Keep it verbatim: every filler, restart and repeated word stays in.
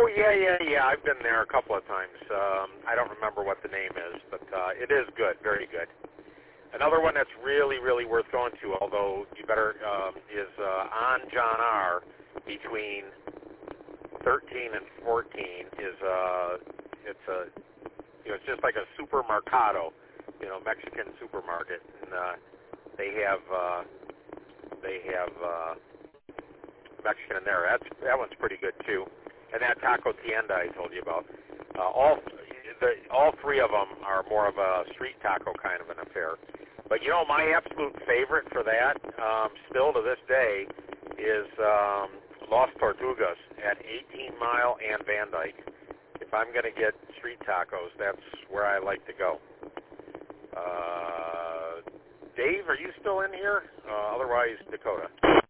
Oh, yeah, yeah, yeah. I've been there a couple of times. Um, I don't remember what the name is, but uh, it is good, very good. Another one that's really, really worth going to, although you better, um, is uh, on John R. between thirteen and fourteen. Is uh, it's a, you know, it's just like a supermercado, you know, Mexican supermarket, and uh, they have uh, they have uh, Mexican in there. That's that one's pretty good too. And that Taco Tienda I told you about. Uh, all the, all three of them are more of a street taco kind of an affair. But, you know, my absolute favorite for that, um, still to this day, is um, Los Tortugas at eighteen mile and Van Dyke. If I'm going to get street tacos, that's where I like to go. Uh, Dave, are you still in here? Uh, otherwise, Dakota.